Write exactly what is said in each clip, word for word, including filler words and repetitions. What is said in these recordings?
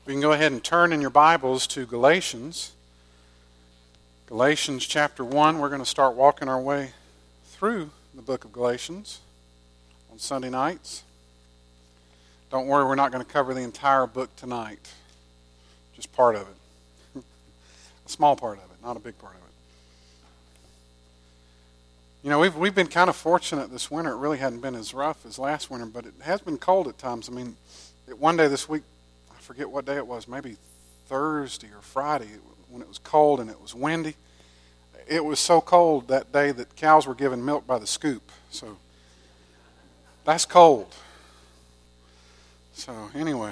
We can go ahead and turn in your Bibles to Galatians. Galatians chapter one. We're going to start walking our way through the book of Galatians on Sunday nights. Don't worry, we're not going to cover the entire book tonight. Just part of it. A small part of it, not a big part of it. You know, we've we've been kind of fortunate this winter. It really hadn't been as rough as last winter, but it has been cold at times. I mean, one day this week, I forget what day it was, maybe Thursday or Friday, when it was cold and it was windy. It was so cold that day that cows were given milk by the scoop. So that's cold. So anyway,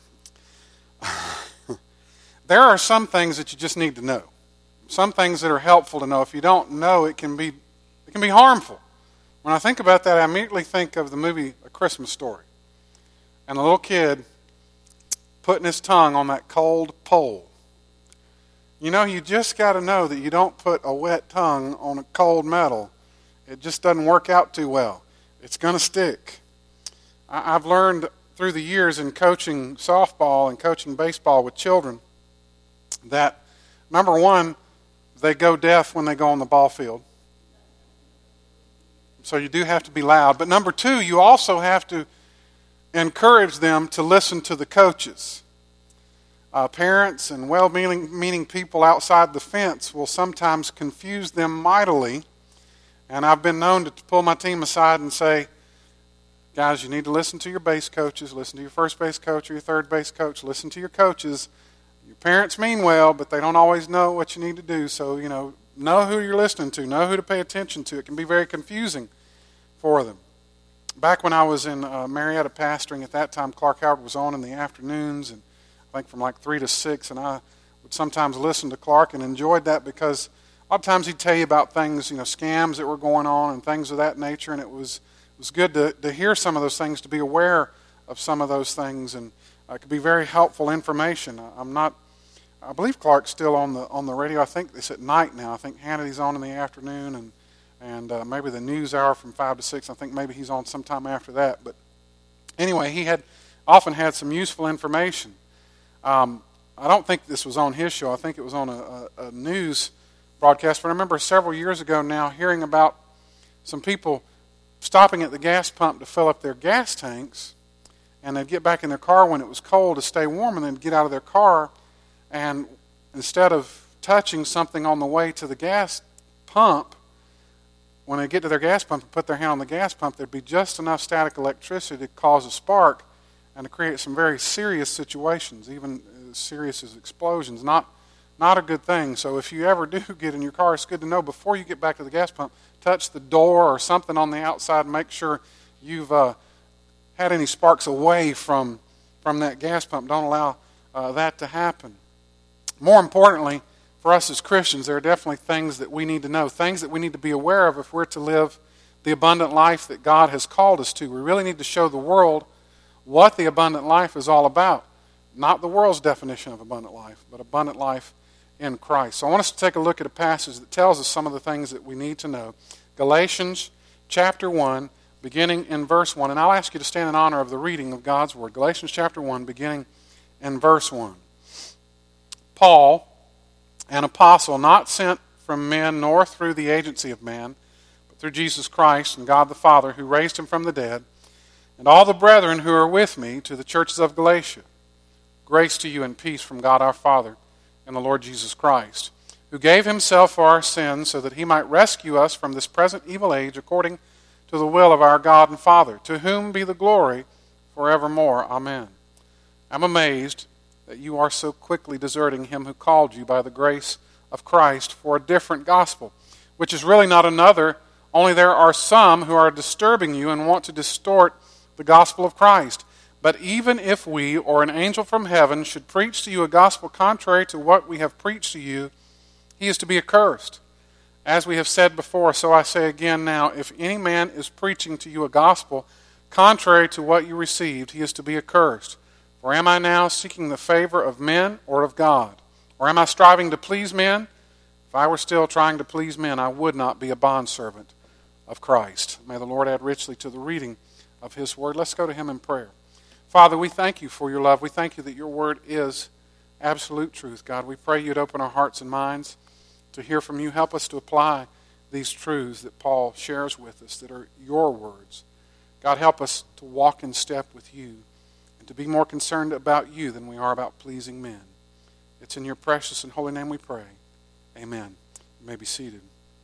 there are some things that you just need to know. Some things that are helpful to know. If you don't know, it can be it can be harmful. When I think about that, I immediately think of the movie A Christmas Story. And a little kid putting his tongue on that cold pole. You know, you just got to know that you don't put a wet tongue on a cold metal. It just doesn't work out too well. It's going to stick. I've learned through the years in coaching softball and coaching baseball with children that, number one, they go deaf when they go on the ball field. So you do have to be loud. But number two, you also have to encourage them to listen to the coaches. Uh, parents and well-meaning meaning people outside the fence will sometimes confuse them mightily. And I've been known to pull my team aside and say, guys, you need to listen to your base coaches, listen to your first base coach or your third base coach, listen to your coaches. Your parents mean well, but they don't always know what you need to do. So, you know, know who you're listening to, know who to pay attention to. It can be very confusing for them. Back when I was in uh, Marietta pastoring, at that time Clark Howard was on in the afternoons, and I think from like three to six, and I would sometimes listen to Clark and enjoyed that because a lot of times he'd tell you about things, you know, scams that were going on and things of that nature, and it was it was good to, to hear some of those things, to be aware of some of those things, and uh, it could be very helpful information. I'm not, I believe Clark's still on the on the radio. I think it's at night now. I think Hannity's on in the afternoon, and and uh, maybe the news hour from five to six. I think maybe he's on sometime after that. But anyway, he had often had some useful information. Um, I don't think this was on his show. I think it was on a, a, a news broadcast. But I remember several years ago now hearing about some people stopping at the gas pump to fill up their gas tanks, and they'd get back in their car when it was cold to stay warm, and they'd get out of their car, and instead of touching something on the way to the gas pump, when they get to their gas pump and put their hand on the gas pump, there'd be just enough static electricity to cause a spark and to create some very serious situations, even as serious as explosions. Not, not a good thing. So if you ever do get in your car, it's good to know before you get back to the gas pump, touch the door or something on the outside and make sure you've uh, had any sparks away from, from that gas pump. Don't allow uh, that to happen. More importantly, for us as Christians, there are definitely things that we need to know, things that we need to be aware of if we're to live the abundant life that God has called us to. We really need to show the world what the abundant life is all about. Not the world's definition of abundant life, but abundant life in Christ. So I want us to take a look at a passage that tells us some of the things that we need to know. Galatians chapter one, beginning in verse one. And I'll ask you to stand in honor of the reading of God's Word. Galatians chapter one, beginning in verse one. Paul, an apostle, not sent from men nor through the agency of man, but through Jesus Christ and God the Father, who raised him from the dead, and all the brethren who are with me, to the churches of Galatia. Grace to you and peace from God our Father and the Lord Jesus Christ, who gave himself for our sins so that he might rescue us from this present evil age according to the will of our God and Father, to whom be the glory forevermore. Amen. I'm amazed that you are so quickly deserting him who called you by the grace of Christ for a different gospel, which is really not another, only there are some who are disturbing you and want to distort the gospel of Christ. But even if we or an angel from heaven should preach to you a gospel contrary to what we have preached to you, he is to be accursed. As we have said before, so I say again now, if any man is preaching to you a gospel contrary to what you received, he is to be accursed. For am I now seeking the favor of men or of God? Or am I striving to please men? If I were still trying to please men, I would not be a bondservant of Christ. May the Lord add richly to the reading of his word. Let's go to him in prayer. Father, we thank you for your love. We thank you that your word is absolute truth, God. We pray you'd open our hearts and minds to hear from you. Help us to apply these truths that Paul shares with us that are your words. God, help us to walk in step with you and to be more concerned about you than we are about pleasing men. It's in your precious and holy name we pray. Amen. You may be seated.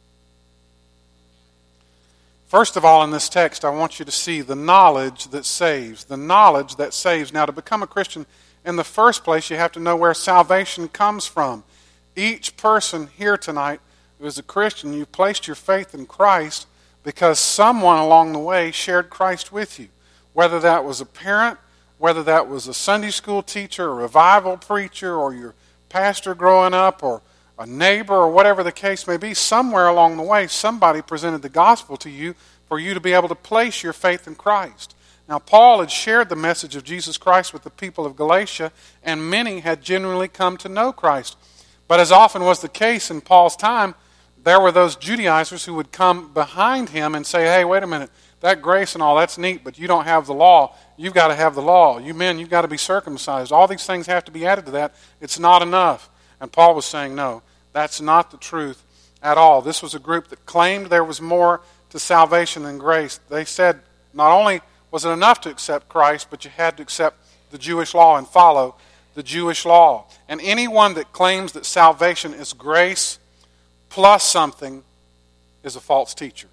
First of all, in this text, I want you to see the knowledge that saves. The knowledge that saves. Now, to become a Christian, in the first place, you have to know where salvation comes from. Each person here tonight who is a Christian, you placed your faith in Christ because someone along the way shared Christ with you. Whether that was a parent, whether that was a Sunday school teacher, a revival preacher, or your pastor growing up, or a neighbor, or whatever the case may be, somewhere along the way, somebody presented the gospel to you for you to be able to place your faith in Christ. Now, Paul had shared the message of Jesus Christ with the people of Galatia, and many had genuinely come to know Christ. But as often was the case in Paul's time, there were those Judaizers who would come behind him and say, hey, wait a minute, that grace and all, that's neat, but you don't have the law. You've got to have the law. You men, you've got to be circumcised. All these things have to be added to that. It's not enough. And Paul was saying, no, that's not the truth at all. This was a group that claimed there was more to salvation than grace. They said not only was it enough to accept Christ, but you had to accept the Jewish law and follow the Jewish law. And anyone that claims that salvation is grace plus something is a false teacher.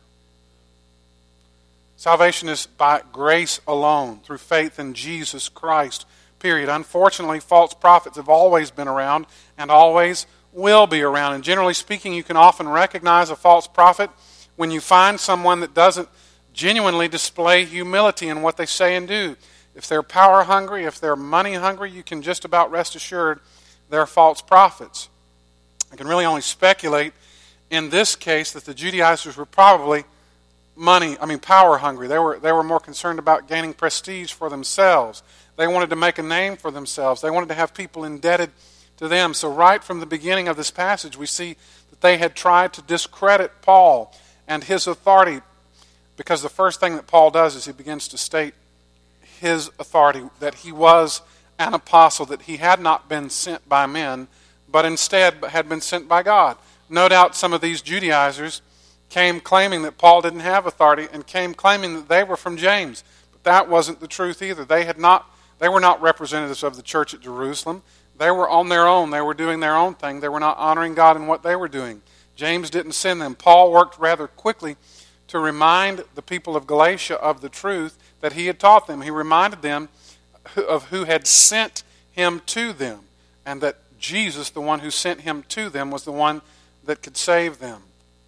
Salvation is by grace alone, through faith in Jesus Christ, period. Unfortunately, false prophets have always been around and always will be around. And generally speaking, you can often recognize a false prophet when you find someone that doesn't genuinely display humility in what they say and do. If they're power hungry, if they're money hungry, you can just about rest assured they're false prophets. I can really only speculate in this case that the Judaizers were probably money, I mean power hungry. They were they were more concerned about gaining prestige for themselves. They wanted to make a name for themselves. They wanted to have people indebted to them. So right from the beginning of this passage, we see that they had tried to discredit Paul and his authority, because the first thing that Paul does is he begins to state his authority, that he was an apostle, that he had not been sent by men, but instead had been sent by God. No doubt some of these Judaizers came claiming that Paul didn't have authority and came claiming that they were from James. But that wasn't the truth either. They had not. They were not representatives of the church at Jerusalem. They were on their own. They were doing their own thing. They were not honoring God in what they were doing. James didn't send them. Paul worked rather quickly to remind the people of Galatia of the truth that he had taught them. He reminded them of who had sent him to them, and that Jesus, the one who sent him to them, was the one that could save them.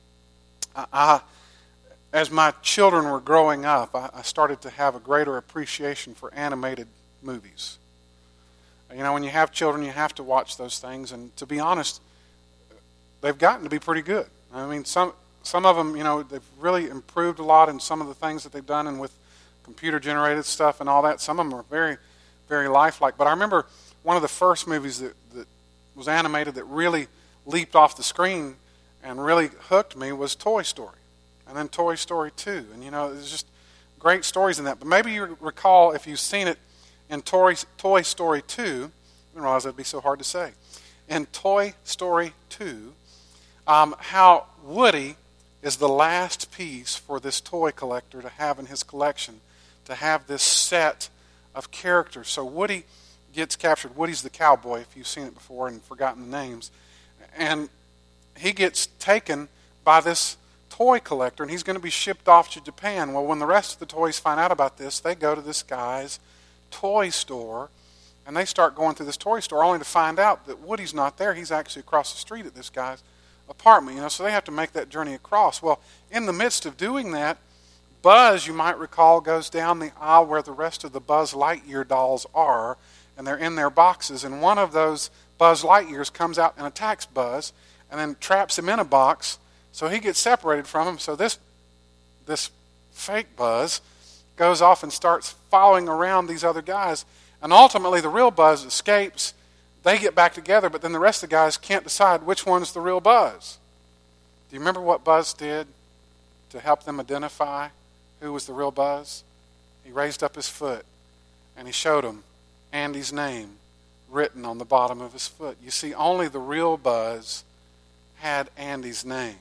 I, I, as my children were growing up, I, I started to have a greater appreciation for animated movies. You know, when you have children, you have to watch those things, and to be honest, they've gotten to be pretty good. I mean, some some of them, you know, they've really improved a lot in some of the things that they've done, and with computer-generated stuff and all that, some of them are very, very lifelike. But I remember one of the first movies that, that was animated that really leaped off the screen and really hooked me was Toy Story, and then Toy Story two. And, you know, there's just great stories in that. But maybe you recall, if you've seen it, in Toy, Toy Story two, I didn't realize that would be so hard to say. In Toy Story two, um, how Woody is the last piece for this toy collector to have in his collection, to have this set of characters. So Woody gets captured. Woody's the cowboy, if you've seen it before and forgotten the names. And he gets taken by this toy collector, and he's going to be shipped off to Japan. Well, when the rest of the toys find out about this, they go to this guy's toy store, and they start going through this toy store only to find out that Woody's not there. He's actually across the street at this guy's apartment. You know, so they have to make that journey across. Well, in the midst of doing that, Buzz, you might recall, goes down the aisle where the rest of the Buzz Lightyear dolls are, and they're in their boxes, and one of those Buzz Lightyears comes out and attacks Buzz and then traps him in a box, so he gets separated from him. So this this fake Buzz goes off and starts following around these other guys, and ultimately the real Buzz escapes. They get back together, but then the rest of the guys can't decide which one's the real Buzz. Do you remember what Buzz did to help them identify who was the real Buzz? He raised up his foot And he showed him Andy's name written on the bottom of his foot. You see, only the real Buzz had Andy's name.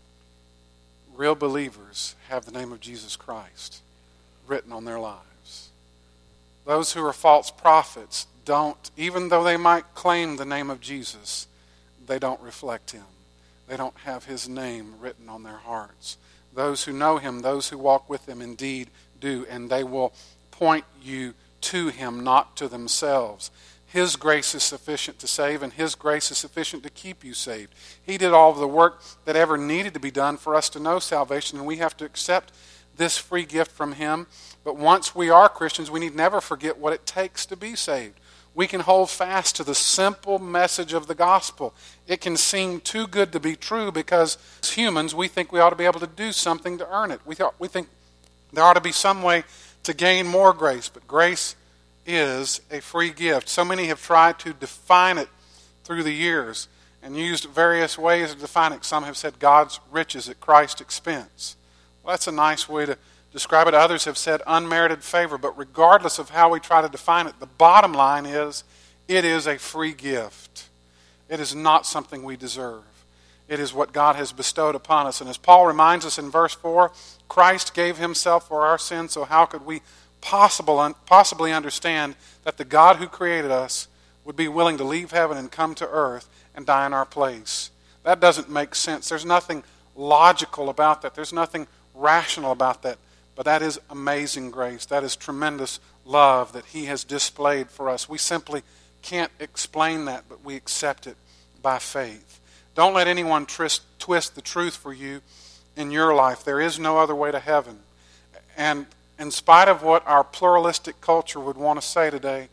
Real believers have the name of Jesus Christ written on their lives. Those who are false prophets don't, even though they might claim the name of Jesus, they don't reflect him. They don't have his name written on their hearts. Those who know him, those who walk with him, indeed do, and they will point you to him, not to themselves. His grace is sufficient to save, and his grace is sufficient to keep you saved. He did all of the work that ever needed to be done for us to know salvation, and we have to accept this free gift from him. But once we are Christians, we need never forget what it takes to be saved. We can hold fast to the simple message of the gospel. It can seem too good to be true because as humans, we think we ought to be able to do something to earn it. We, th- we think there ought to be some way to gain more grace, but grace is a free gift. So many have tried to define it through the years and used various ways to define it. Some have said God's riches at Christ's expense. Well, that's a nice way to describe it. Others have said unmerited favor, but regardless of how we try to define it, the bottom line is it is a free gift. It is not something we deserve. It is what God has bestowed upon us. And as Paul reminds us in verse four, Christ gave himself for our sins, so how could we possible, possibly understand that the God who created us would be willing to leave heaven and come to earth and die in our place? That doesn't make sense. There's nothing logical about that. There's nothing rational about that. But that is amazing grace. That is tremendous love that he has displayed for us. We simply can't explain that, but we accept it by faith. Don't let anyone twist, twist the truth for you in your life. There is no other way to heaven. And in spite of what our pluralistic culture would want to say today,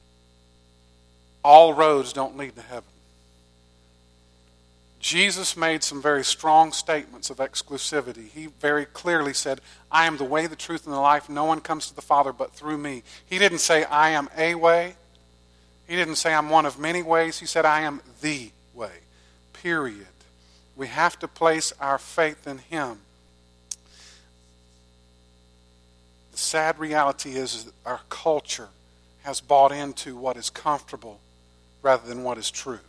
all roads don't lead to heaven. Jesus made some very strong statements of exclusivity. He very clearly said, I am the way, the truth, and the life. No one comes to the Father but through me. He didn't say, I am a way. He didn't say, I'm one of many ways. He said, I am the way. Period. We have to place our faith in him. The sad reality is that our culture has bought into what is comfortable rather than what is true.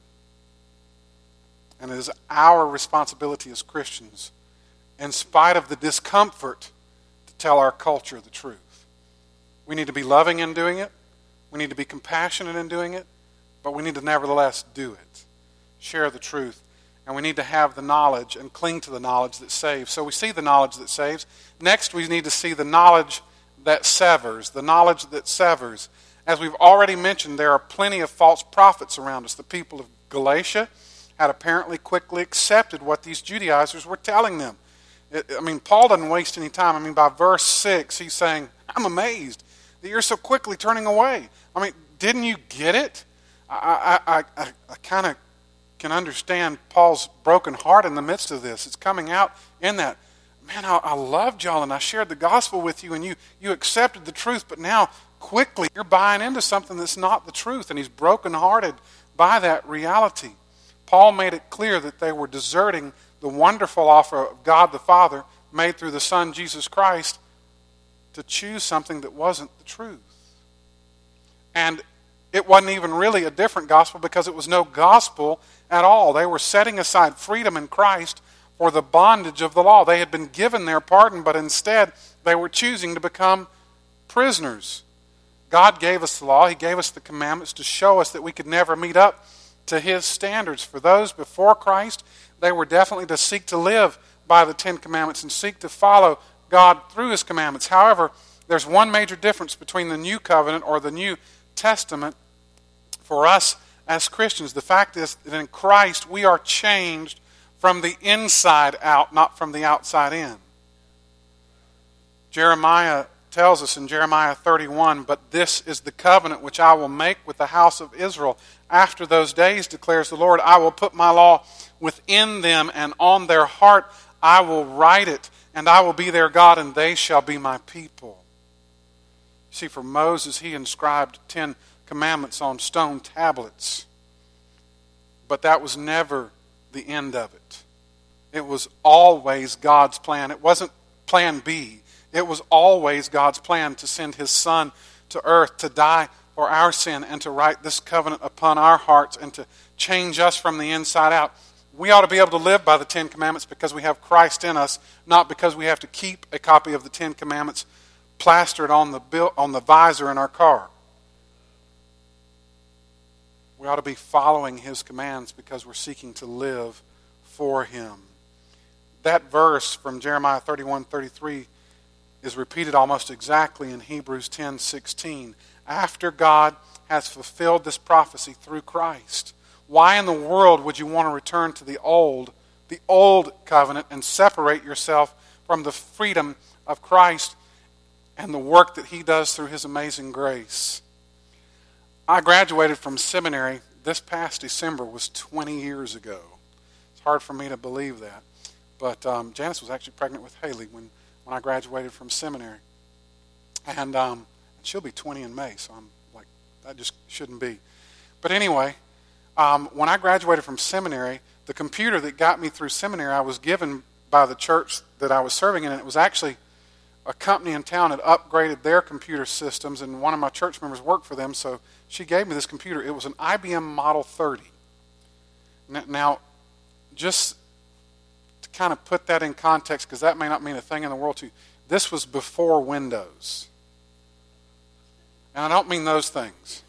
And it is our responsibility as Christians, in spite of the discomfort, to tell our culture the truth. We need to be loving in doing it. We need to be compassionate in doing it. But we need to nevertheless do it. Share the truth. And we need to have the knowledge and cling to the knowledge that saves. So we see the knowledge that saves. Next, we need to see the knowledge that severs. The knowledge that severs. As we've already mentioned, there are plenty of false prophets around us. The people of Galatia had apparently quickly accepted what these Judaizers were telling them. It, I mean, Paul doesn't waste any time. I mean, by verse six, he's saying, I'm amazed that you're so quickly turning away. I mean, didn't you get it? I, I, I, I kind of can understand Paul's broken heart in the midst of this. It's coming out in that, man, I, I loved y'all and I shared the gospel with you and you, you accepted the truth, but now quickly you're buying into something that's not the truth. And he's brokenhearted by that reality. Paul made it clear that they were deserting the wonderful offer of God the Father made through the Son, Jesus Christ, to choose something that wasn't the truth. And it wasn't even really a different gospel because it was no gospel at all. They were setting aside freedom in Christ for the bondage of the law. They had been given their pardon, but instead they were choosing to become prisoners. God gave us the law. He gave us the commandments to show us that we could never meet up to his standards. For those before Christ, they were definitely to seek to live by the Ten Commandments and seek to follow God through his commandments. However, there's one major difference between the New Covenant or the New Testament for us as Christians. The fact is that in Christ we are changed from the inside out, not from the outside in. Jeremiah tells us in Jeremiah thirty-one, but this is the covenant which I will make with the house of Israel. After those days, declares the Lord, I will put my law within them, and on their heart I will write it, and I will be their God, and they shall be my people. See, for Moses, he inscribed Ten Commandments on stone tablets. But that was never the end of it. It was always God's plan. It wasn't plan B. It was always God's plan to send his Son to earth to die for our sin and to write this covenant upon our hearts and to change us from the inside out. We ought to be able to live by the Ten Commandments because we have Christ in us, not because we have to keep a copy of the Ten Commandments plastered on the bill, on the visor in our car. We ought to be following His commands because we're seeking to live for Him. That verse from Jeremiah thirty-one thirty-three is repeated almost exactly in Hebrews ten sixteen. After God has fulfilled this prophecy through Christ, why in the world would you want to return to the old, the old covenant and separate yourself from the freedom of Christ and the work that He does through His amazing grace? I graduated from seminary this past December was twenty years ago. It's hard for me to believe that. But um, Janice was actually pregnant with Haley when, when I graduated from seminary. And um, she'll be twenty in May, so I'm like, that just shouldn't be. But anyway, um, when I graduated from seminary, the computer that got me through seminary I was given by the church that I was serving in, and it was actually a company in town that upgraded their computer systems, and one of my church members worked for them, so she gave me this computer. It was an I B M Model thirty. Now, just to kind of put that in context, because that may not mean a thing in the world to you, this was before Windows. And I don't mean those things.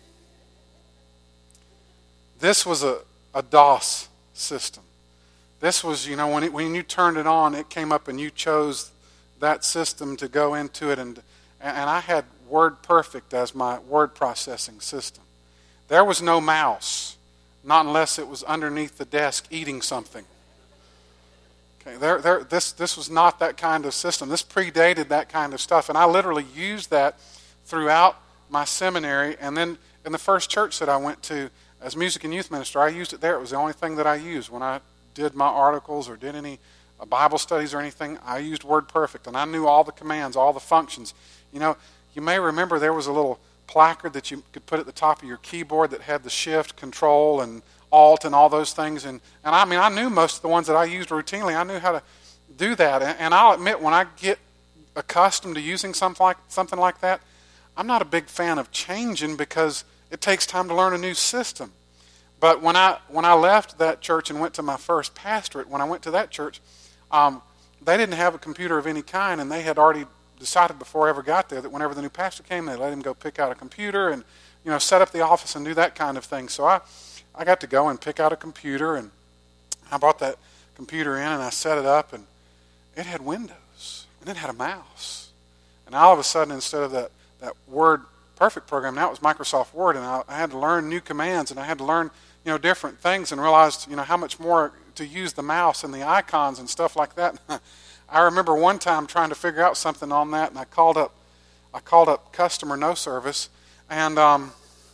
This was a, a DOS system. This was, you know, when it, when you turned it on, it came up and you chose that system to go into it. And, and I had WordPerfect as my word processing system. There was no mouse, not unless it was underneath the desk eating something. Okay, there, there, this, this was not that kind of system. This predated that kind of stuff. And I literally used that throughout my seminary. And then in the first church that I went to as music and youth minister, I used it there. It was the only thing that I used. When I did my articles or did any uh, Bible studies or anything, I used WordPerfect. And I knew all the commands, all the functions. You know, you may remember there was a little placard that you could put at the top of your keyboard that had the shift, control, and alt and all those things. And, and I mean, I knew most of the ones that I used routinely. I knew how to do that. And, and I'll admit, when I get accustomed to using something like, something like that, I'm not a big fan of changing because it takes time to learn a new system. But when I when I left that church and went to my first pastorate, when I went to that church, um, they didn't have a computer of any kind, and they had already decided before I ever got there that whenever the new pastor came, they let him go pick out a computer and, you know, set up the office and do that kind of thing. So I, I got to go and pick out a computer, and I brought that computer in and I set it up, and it had Windows and it had a mouse. And all of a sudden, instead of that that Word Perfect program, now it was Microsoft Word, and I, I had to learn new commands, and I had to learn, you know, different things, and realized, you know, how much more to use the mouse and the icons and stuff like that. I remember one time trying to figure out something on that, and I called up, I called up customer no service, and um,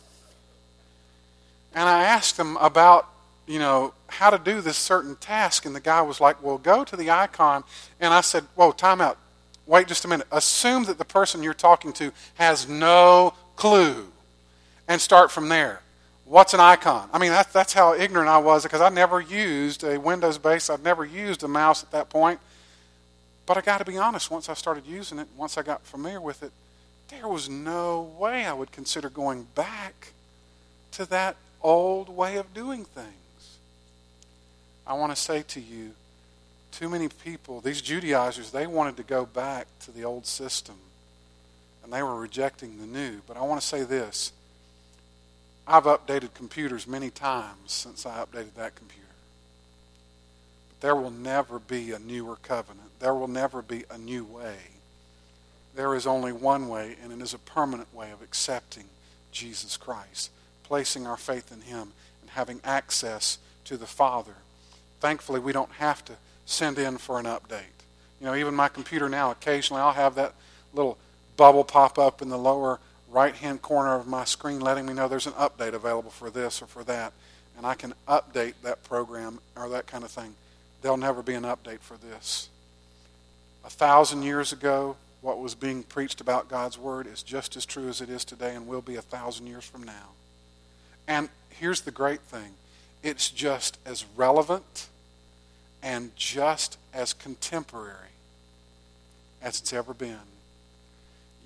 and I asked them about, you know, how to do this certain task, and the guy was like, "Well, go to the icon," and I said, "Whoa, time out. Wait just a minute. Assume that the person you're talking to has no clue and start from there. What's an icon?" I mean, that's, that's how ignorant I was, because I never used a Windows-based, I'd never used a mouse at that point. But I got to be honest, once I started using it, once I got familiar with it, there was no way I would consider going back to that old way of doing things. I want to say to you, too many people, these Judaizers, they wanted to go back to the old system, and they were rejecting the new. But I want to say this. I've updated computers many times since I updated that computer. But there will never be a newer covenant. There will never be a new way. There is only one way, and it is a permanent way of accepting Jesus Christ, placing our faith in Him, and having access to the Father. Thankfully, we don't have to send in for an update. You know, even my computer now, occasionally I'll have that little bubble pop up in the lower right-hand corner of my screen letting me know there's an update available for this or for that, and I can update that program or that kind of thing. There'll never be an update for this. A thousand years ago, what was being preached about God's Word is just as true as it is today and will be a thousand years from now. And here's the great thing. It's just as relevant and just as contemporary as it's ever been.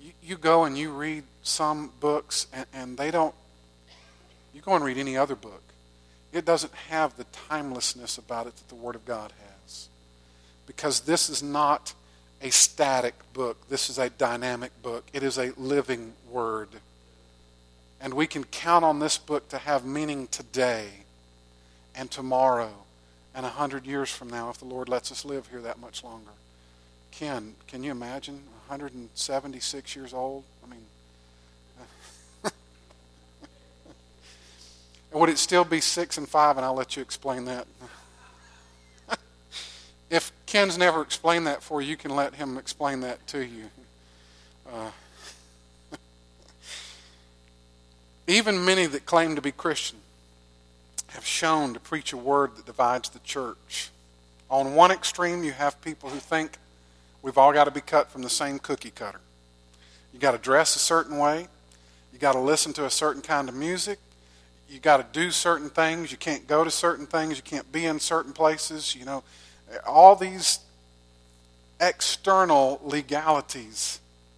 You, you go and you read some books, and, and they don't, you go and read any other book. It doesn't have the timelessness about it that the Word of God has. Because this is not a static book. This is a dynamic book. It is a living Word. And we can count on this book to have meaning today and tomorrow and a hundred years from now if the Lord lets us live here that much longer. Ken, can you imagine one hundred seventy-six years old? I mean, would it still be six and five? And I'll let you explain that. If Ken's never explained that for you, you can let him explain that to you. Uh, even many that claim to be Christian have shown to preach a word that divides the church. On one extreme, you have people who think we've all got to be cut from the same cookie cutter. You got to dress a certain way. You got to listen to a certain kind of music. You got to do certain things. You can't go to certain things. You can't be in certain places. You know, all these external legalities.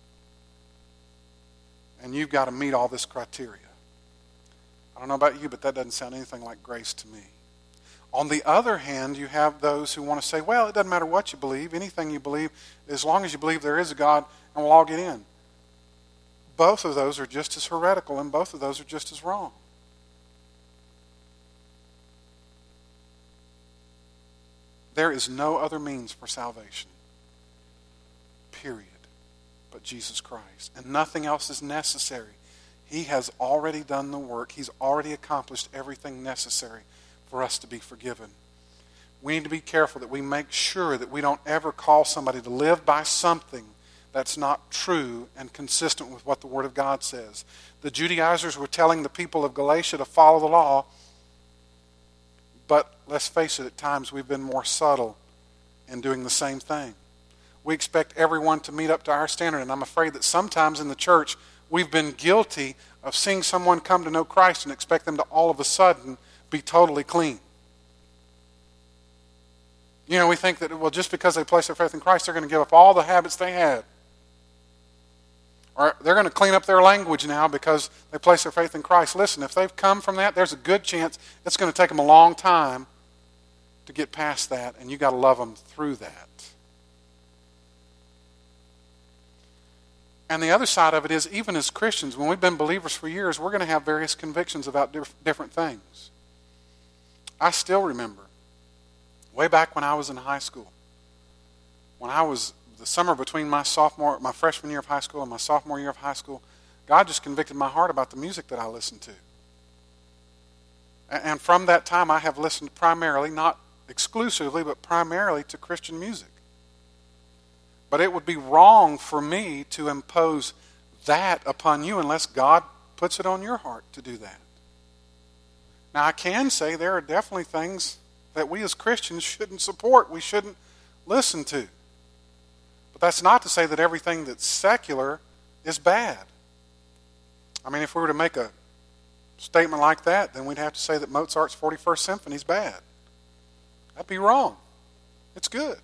And you've got to meet all this criteria. I don't know about you, but that doesn't sound anything like grace to me. On the other hand, you have those who want to say, well, it doesn't matter what you believe, anything you believe, as long as you believe there is a God, and we'll all get in. Both of those are just as heretical, and both of those are just as wrong. There is no other means for salvation, period, but Jesus Christ. And nothing else is necessary. He has already done the work. He's already accomplished everything necessary for us to be forgiven. We need to be careful that we make sure that we don't ever call somebody to live by something that's not true and consistent with what the Word of God says. The Judaizers were telling the people of Galatia to follow the law, but let's face it, at times we've been more subtle in doing the same thing. We expect everyone to meet up to our standard, and I'm afraid that sometimes in the church we've been guilty of seeing someone come to know Christ and expect them to all of a sudden be totally clean. You know, we think that, well, just because they place their faith in Christ, they're going to give up all the habits they had. Or they're going to clean up their language now because they place their faith in Christ. Listen, if they've come from that, there's a good chance it's going to take them a long time to get past that, and you've got to love them through that. And the other side of it is, even as Christians, when we've been believers for years, we're going to have various convictions about diff- different things. I still remember, way back when I was in high school, when I was, the summer between my sophomore, my freshman year of high school and my sophomore year of high school, God just convicted my heart about the music that I listened to. And from that time, I have listened primarily, not exclusively, but primarily to Christian music. But it would be wrong for me to impose that upon you unless God puts it on your heart to do that. Now, I can say there are definitely things that we as Christians shouldn't support, we shouldn't listen to. But that's not to say that everything that's secular is bad. I mean, if we were to make a statement like that, then we'd have to say that Mozart's forty-first Symphony is bad. That'd be wrong. It's good.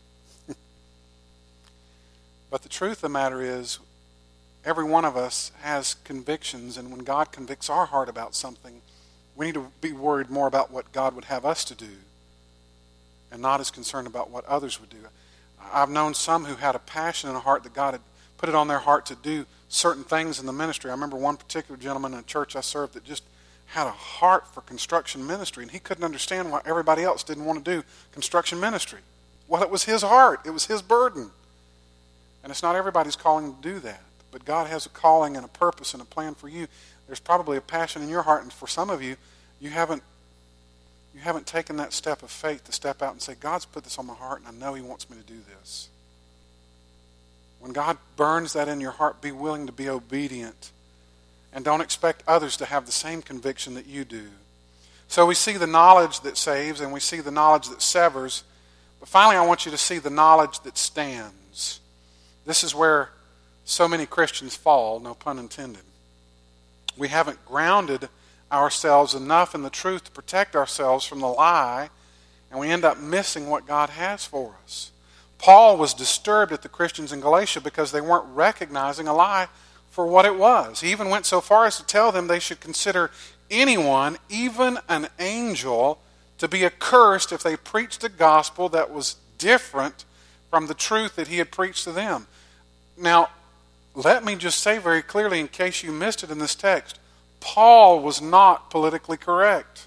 But the truth of the matter is, every one of us has convictions, and when God convicts our heart about something, we need to be worried more about what God would have us to do and not as concerned about what others would do. I've known some who had a passion in a heart that God had put it on their heart to do certain things in the ministry. I remember one particular gentleman in a church I served that just had a heart for construction ministry, and he couldn't understand why everybody else didn't want to do construction ministry. Well, it was his heart. It was his burden. And it's not everybody's calling to do that. But God has a calling and a purpose and a plan for you. There's probably a passion in your heart, and for some of you, you haven't you haven't taken that step of faith to step out and say, God's put this on my heart, and I know He wants me to do this. When God burns that in your heart, be willing to be obedient. And don't expect others to have the same conviction that you do. So we see the knowledge that saves, and we see the knowledge that severs. But finally, I want you to see the knowledge that stands. This is where so many Christians fall, no pun intended. We haven't grounded ourselves enough in the truth to protect ourselves from the lie, and we end up missing what God has for us. Paul was disturbed at the Christians in Galatia because they weren't recognizing a lie for what it was. He even went so far as to tell them they should consider anyone, even an angel, to be accursed if they preached a gospel that was different from the truth that he had preached to them. Now, let me just say very clearly, in case you missed it in this text, Paul was not politically correct.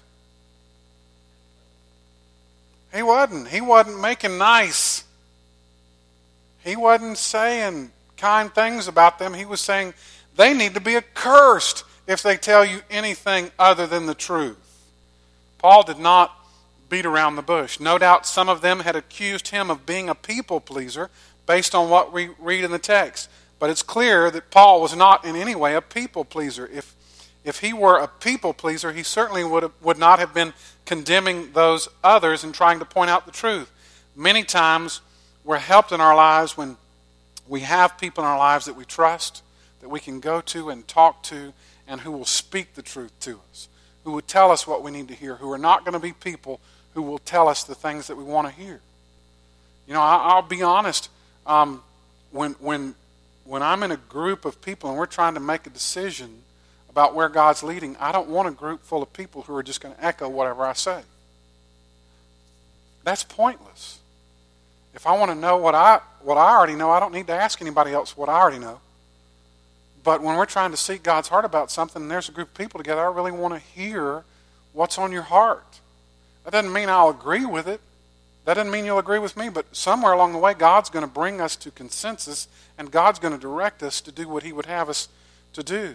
He wasn't. He wasn't making nice. He wasn't saying kind things about them. He was saying they need to be accursed if they tell you anything other than the truth. Paul did not beat around the bush. No doubt some of them had accused him of being a people pleaser based on what we read in the text. But it's clear that Paul was not in any way a people pleaser. If if he were a people pleaser, he certainly would have, would not have been condemning those others and trying to point out the truth. Many times we're helped in our lives when we have people in our lives that we trust, that we can go to and talk to, and who will speak the truth to us, who will tell us what we need to hear, who are not going to be people who will tell us the things that we want to hear. You know, I, I'll be honest, um, when when when I'm in a group of people and we're trying to make a decision about where God's leading, I don't want a group full of people who are just going to echo whatever I say. That's pointless. If I want to know what I what I already know, I don't need to ask anybody else what I already know. But when we're trying to seek God's heart about something and there's a group of people together, I really want to hear what's on your heart. That doesn't mean I'll agree with it. That doesn't mean you'll agree with me, but somewhere along the way, God's going to bring us to consensus, and God's going to direct us to do what He would have us to do.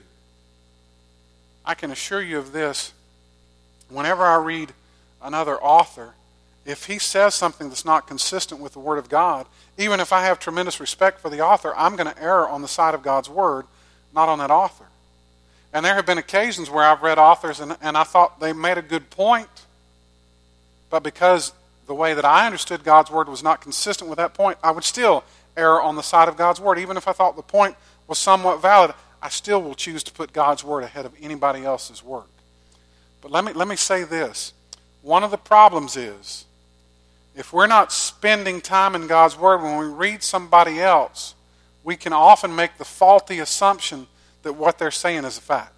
I can assure you of this. Whenever I read another author, if he says something that's not consistent with the Word of God, even if I have tremendous respect for the author, I'm going to err on the side of God's Word, not on that author. And there have been occasions where I've read authors and, and I thought they made a good point, but because the way that I understood God's Word was not consistent with that point, I would still err on the side of God's Word. Even if I thought the point was somewhat valid, I still will choose to put God's Word ahead of anybody else's work. But let me, let me say this. One of the problems is, if we're not spending time in God's Word, when we read somebody else, we can often make the faulty assumption that what they're saying is a fact.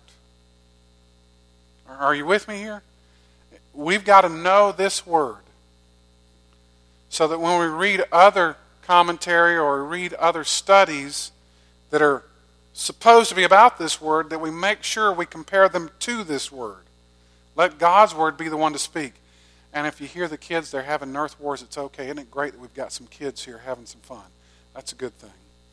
Are you with me here? We've got to know this Word, so that when we read other commentary or read other studies that are supposed to be about this Word, that we make sure we compare them to this Word. Let God's Word be the one to speak. And if you hear the kids, they're having Nerf wars, it's okay. Isn't it great that we've got some kids here having some fun? That's a good thing.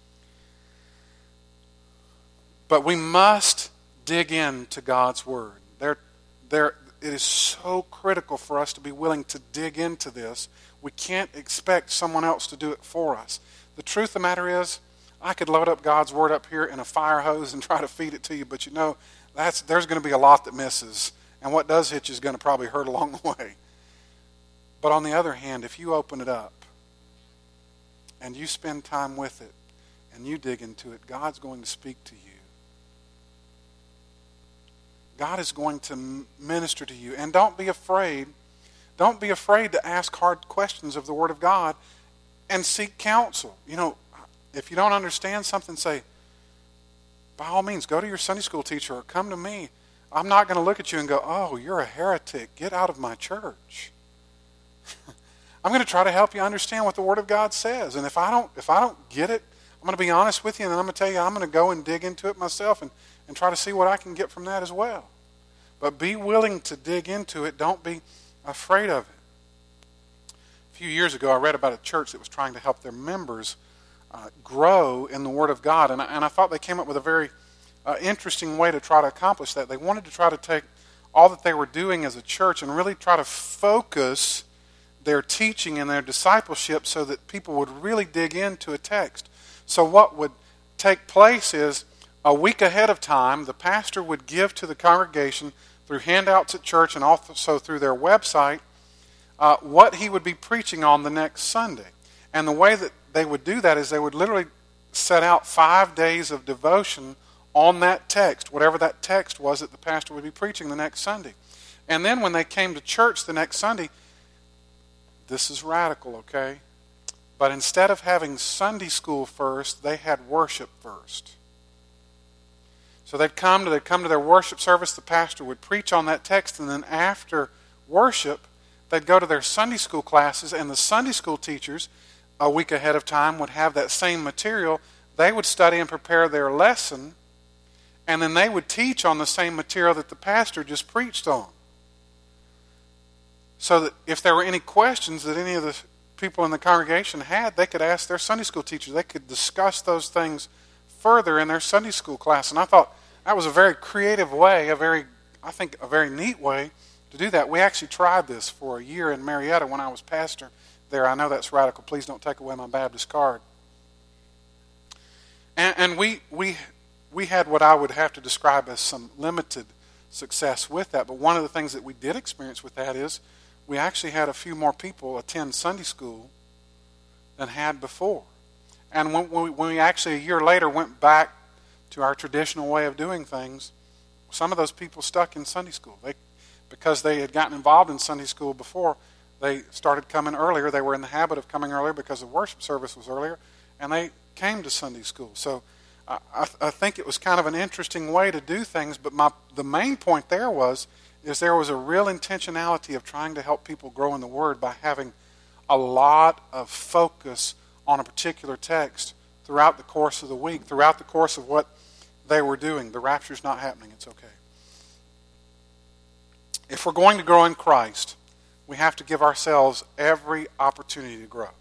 But we must dig into God's Word. There, there, it is so critical for us to be willing to dig into this. We can't expect someone else to do it for us. The truth of the matter is, I could load up God's Word up here in a fire hose and try to feed it to you, but you know, that's there's going to be a lot that misses. And what does hit you is going to probably hurt along the way. But on the other hand, if you open it up and you spend time with it and you dig into it, God's going to speak to you. God is going to minister to you. And don't be afraid. Don't be afraid to ask hard questions of the Word of God and seek counsel. You know, if you don't understand something, say, by all means, go to your Sunday school teacher or come to me. I'm not going to look at you and go, oh, you're a heretic. Get out of my church. I'm going to try to help you understand what the Word of God says. And if I don't if I don't get it, I'm going to be honest with you, and I'm going to tell you I'm going to go and dig into it myself and, and try to see what I can get from that as well. But be willing to dig into it. Don't be afraid of it. A few years ago, I read about a church that was trying to help their members uh, grow in the Word of God. And I, and I thought they came up with a very uh, interesting way to try to accomplish that. They wanted to try to take all that they were doing as a church and really try to focus their teaching and their discipleship so that people would really dig into a text. So what would take place is, a week ahead of time, the pastor would give to the congregation through handouts at church and also through their website uh, what he would be preaching on the next Sunday. And the way that they would do that is they would literally set out five days of devotion on that text, whatever that text was that the pastor would be preaching the next Sunday. And then when they came to church the next Sunday, this is radical, okay? But instead of having Sunday school first, they had worship first. So they'd come to they'd come to their worship service, the pastor would preach on that text, and then after worship, they'd go to their Sunday school classes, and the Sunday school teachers, a week ahead of time, would have that same material. They would study and prepare their lesson, and then they would teach on the same material that the pastor just preached on. So that if there were any questions that any of the people in the congregation had, they could ask their Sunday school teacher. They could discuss those things further in their Sunday school class. And I thought that was a very creative way, a very, I think, a very neat way to do that. We actually tried this for a year in Marietta when I was pastor there. I know that's radical. Please don't take away my Baptist card. And, and we we we had what I would have to describe as some limited success with that. But one of the things that we did experience with that is we actually had a few more people attend Sunday school than had before. And when we, when we actually a year later went back to our traditional way of doing things, some of those people stuck in Sunday school. They, because they had gotten involved in Sunday school before, they started coming earlier. They were in the habit of coming earlier because the worship service was earlier, and they came to Sunday school. So I, I, I think it was kind of an interesting way to do things, but my the main point there was is there was a real intentionality of trying to help people grow in the Word by having a lot of focus on a particular text throughout the course of the week, throughout the course of what they were doing. The rapture's not happening. It's okay. If we're going to grow in Christ, we have to give ourselves every opportunity to grow.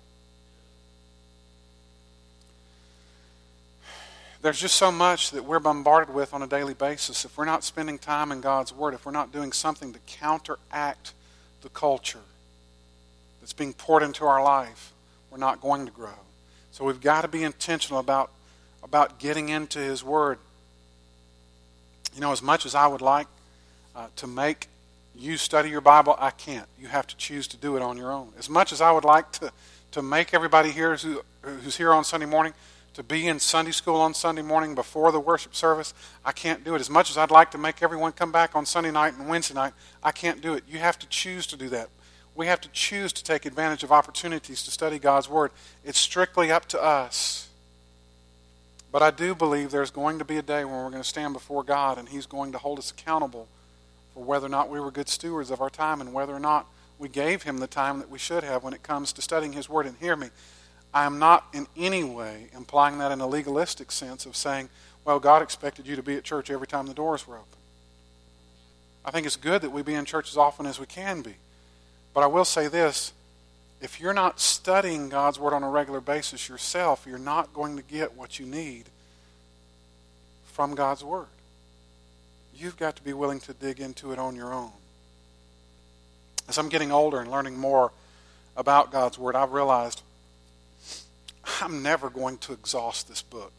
There's just so much that we're bombarded with on a daily basis. If we're not spending time in God's Word, if we're not doing something to counteract the culture that's being poured into our life, we're not going to grow. So we've got to be intentional about, about getting into His Word. You know, as much as I would like uh, to make you study your Bible, I can't. You have to choose to do it on your own. As much as I would like to, to make everybody here who, who's here on Sunday morning to be in Sunday school on Sunday morning before the worship service, I can't do it. As much as I'd like to make everyone come back on Sunday night and Wednesday night, I can't do it. You have to choose to do that. We have to choose to take advantage of opportunities to study God's Word. It's strictly up to us. But I do believe there's going to be a day when we're going to stand before God and He's going to hold us accountable for whether or not we were good stewards of our time and whether or not we gave Him the time that we should have when it comes to studying His Word. And hear me, I am not in any way implying that in a legalistic sense of saying, well, God expected you to be at church every time the doors were open. I think it's good that we be in church as often as we can be. But I will say this, if you're not studying God's Word on a regular basis yourself, you're not going to get what you need from God's Word. You've got to be willing to dig into it on your own. As I'm getting older and learning more about God's Word, I've realized I'm never going to exhaust this book.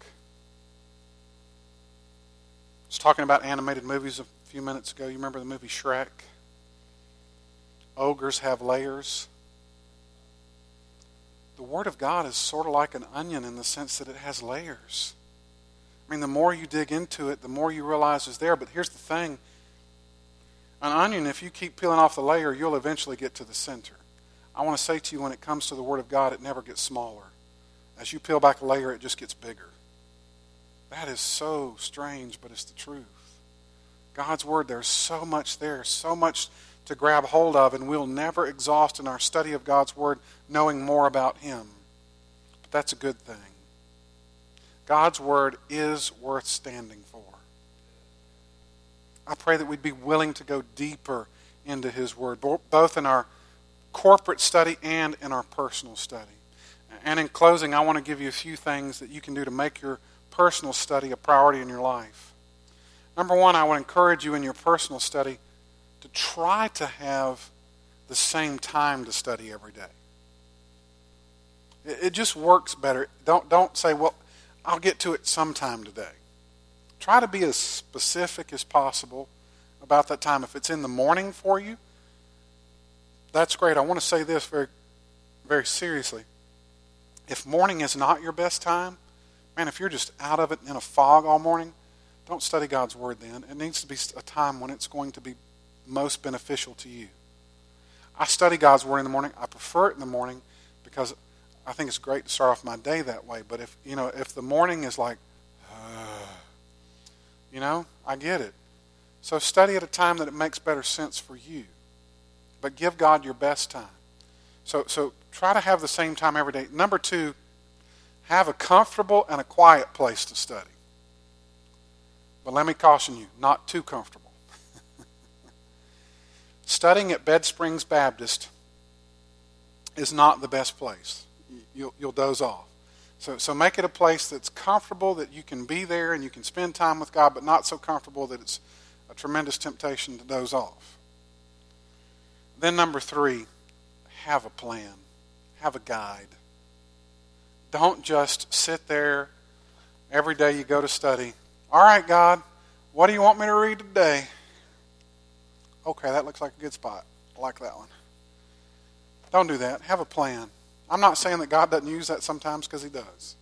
I was talking about animated movies a few minutes ago. You remember the movie Shrek? Ogres have layers. The Word of God is sort of like an onion in the sense that it has layers. I mean, the more you dig into it, the more you realize is there. But here's the thing. An onion, if you keep peeling off the layer, you'll eventually get to the center. I want to say to you, when it comes to the Word of God, it never gets smaller. As you peel back a layer, it just gets bigger. That is so strange, but it's the truth. God's Word, there's so much there, so much to grab hold of, and we'll never exhaust in our study of God's Word knowing more about Him. But that's a good thing. God's Word is worth standing for. I pray that we'd be willing to go deeper into His Word, both in our corporate study and in our personal study. And in closing, I want to give you a few things that you can do to make your personal study a priority in your life. Number one, I would encourage you in your personal study to try to have the same time to study every day. It, it just works better. Don't, don't say, well, I'll get to it sometime today. Try to be as specific as possible about that time. If it's in the morning for you, that's great. I want to say this very, very seriously. If morning is not your best time, man, if you're just out of it in a fog all morning, don't study God's Word then. It needs to be a time when it's going to be most beneficial to you. I study God's Word in the morning. I prefer it in the morning because I think it's great to start off my day that way. But if, you know, if the morning is like, uh, you know, I get it. So study at a time that it makes better sense for you. But give God your best time. So, so try to have the same time every day. Number two, have a comfortable and a quiet place to study. But let me caution you, not too comfortable. Studying at Bed Springs Baptist is not the best place. You'll, you'll doze off. So, so make it a place that's comfortable, that you can be there and you can spend time with God, but not so comfortable that it's a tremendous temptation to doze off. Then number three, have a plan. Have a guide. Don't just sit there every day you go to study. All right, God, what do you want me to read today? Okay, that looks like a good spot. I like that one. Don't do that. Have a plan. I'm not saying that God doesn't use that sometimes, because he does.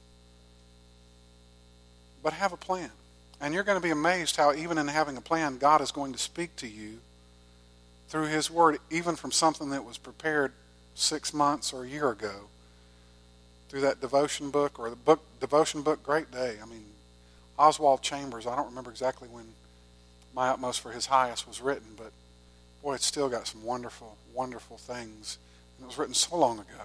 But have a plan. And you're going to be amazed how even in having a plan, God is going to speak to you through his word, even from something that was prepared six months or a year ago, through that devotion book or the book devotion book, Great Day. I mean, Oswald Chambers, I don't remember exactly when My Utmost for His Highest was written, but boy, it's still got some wonderful, wonderful things. And it was written so long ago.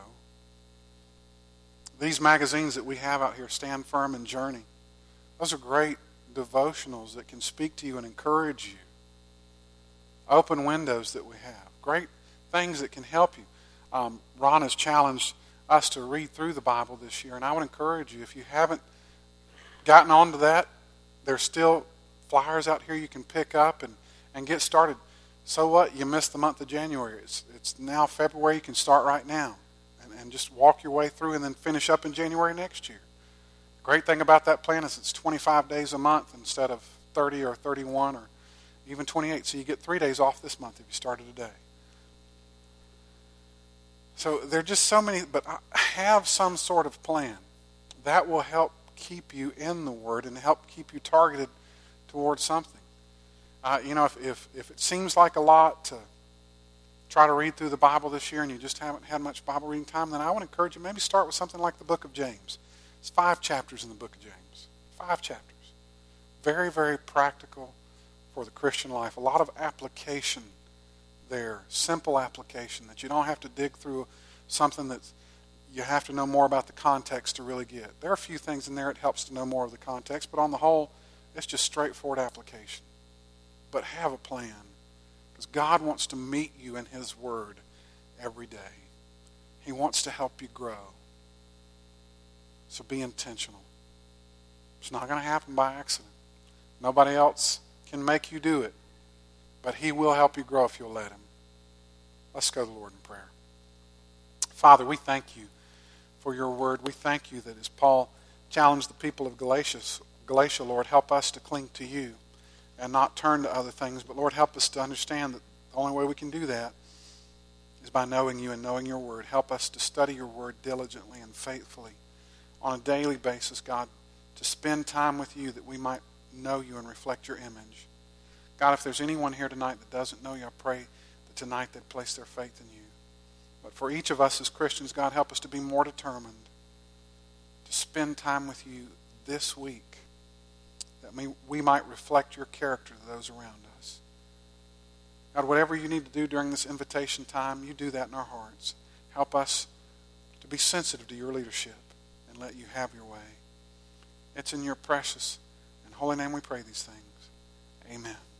These magazines that we have out here, Stand Firm and Journey, those are great devotionals that can speak to you and encourage you. Open Windows that we have, great things that can help you. Um, Ron has challenged us to read through the Bible this year, and I would encourage you, if you haven't gotten onto that, there's still flyers out here you can pick up and, and get started. So what? You missed the month of January. It's, it's now February. You can start right now and, and just walk your way through and then finish up in January next year. The great thing about that plan is it's twenty-five days a month instead of thirty or thirty-one or even twenty-eight. So you get three days off this month if you started today. So there are just so many, but have some sort of plan. That will help keep you in the Word and help keep you targeted towards something. Uh, you know, if, if, if it seems like a lot to try to read through the Bible this year and you just haven't had much Bible reading time, then I would encourage you maybe start with something like the book of James. It's five chapters in the book of James. Five chapters. Very, very practical for the Christian life. A lot of application there. Simple application that you don't have to dig through something that you have to know more about the context to really get. There are a few things in there it helps to know more of the context, but on the whole, it's just straightforward application. But have a plan, because God wants to meet you in his word every day. He wants to help you grow. So be intentional. It's not going to happen by accident. Nobody else can make you do it, but he will help you grow if you'll let him. Let's go to the Lord in prayer. Father, we thank you for your word. We thank you that as Paul challenged the people of Galatia, Galatia, Lord, help us to cling to you and not turn to other things. But Lord, help us to understand that the only way we can do that is by knowing you and knowing your word. Help us to study your word diligently and faithfully on a daily basis, God, to spend time with you that we might know you and reflect your image. God, if there's anyone here tonight that doesn't know you, I pray that tonight they'd place their faith in you. But for each of us as Christians, God, help us to be more determined to spend time with you this week, that we, we might reflect your character to those around us. God, whatever you need to do during this invitation time, you do that in our hearts. Help us to be sensitive to your leadership and let you have your way. It's in your precious and holy name we pray these things. Amen.